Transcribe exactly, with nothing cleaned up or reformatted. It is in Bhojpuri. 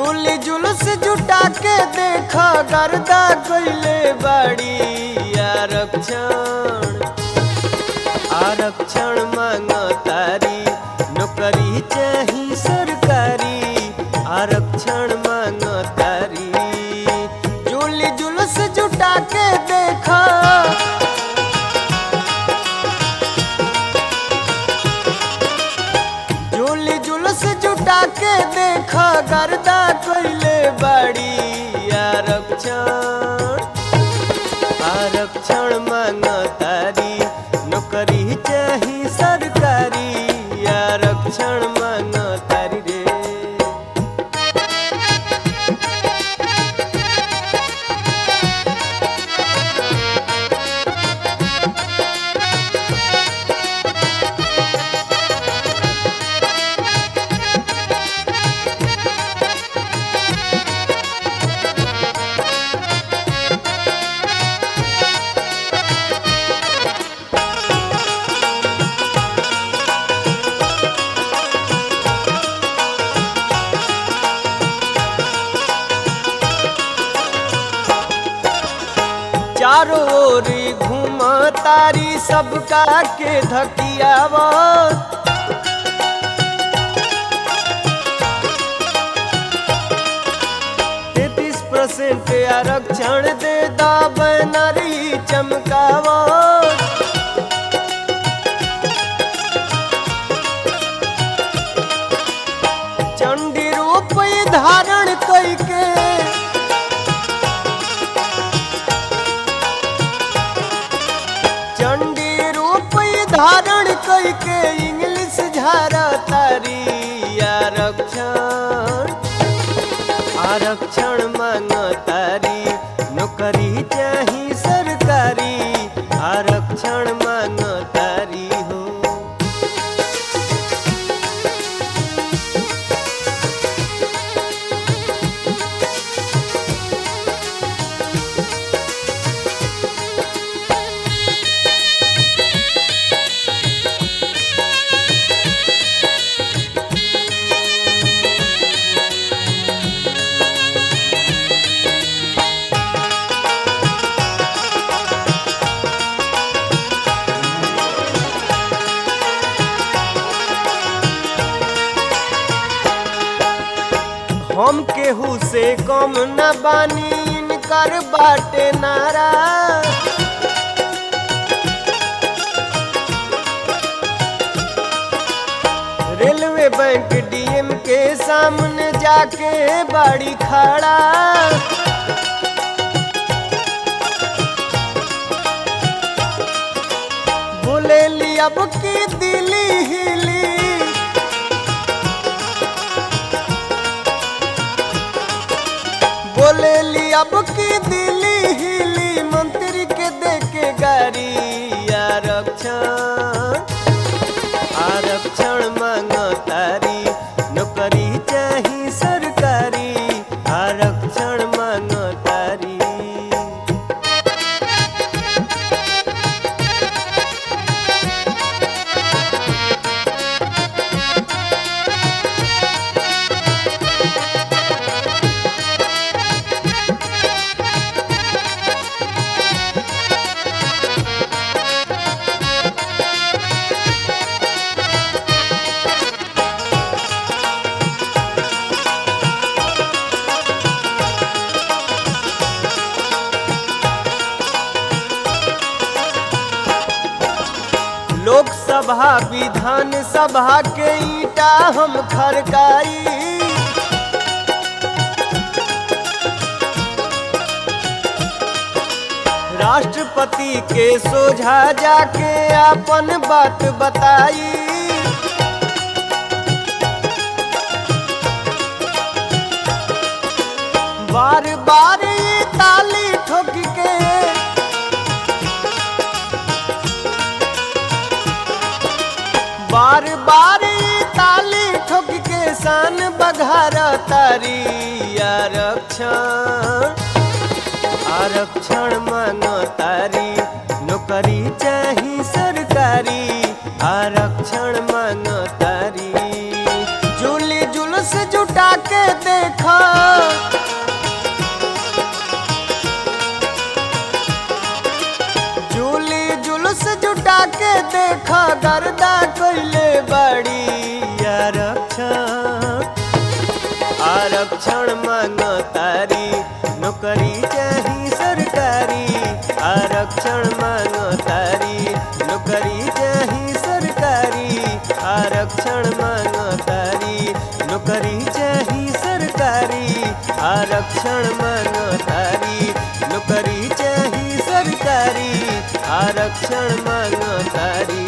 जुली जुलूस जुटा के देखा गर्दा कइले बाड़ी आरक्षण आरक्षण मांगतारी नौकरी चाही सरकारी आरक्षण मांगतारी जुली जुलूस जुटा के देखा जुली जुलूस जुटा के देखा गर्दा कइले बाड़ी आरक्षण आरक्षण मांगतारी नौकरी चाही सरकारी आरक्षण मांगतारी रे। चारों ओर घूम तारी सबका के धकियावत तैतीस परसेंट आरक्षण दे दा बनरी चमकावत चंडी रूप धारण कई के धारण कई के इंग्लिश झारा तारी आरक्षण आरक्षण मांगतारी नौकरी चाही सरकारी आरक्षण मांगतारी हो। हम केहू से कम न बानी इनकर बाटे नारा रेलवे बैंक डीएम के सामने जाके बाड़ी खड़ा बोले ली अब की दिली हिली बोले ली अब की दिली हिली मंत्री के देके गाड़ी आरक्षण आरक्षण मांगतारी नौकरी चाही सरकारी आरक्षण मांगतारी। लोकसभा विधान सभा के ईटा हम खड़काई राष्ट्रपति के सोझा जाके अपन बात बताई बार बार ये ताली ठोक के बार बार ताली ठोक के शान बघार तारी आरक्षण आरक्षण मांगतारी नौकरी चाही सरकारी आरक्षण मांगतारी जुली जुलूस जुटा के देखा मांगतारी नौकरी चाही सरकारी आरक्षण मांगतारी नौकरी चाही सरकारी आरक्षण मांगतारी नौकरी चाही सरकारी आरक्षण मांगतारी नौकरी चाही सरकारी आरक्षण मांगतारी।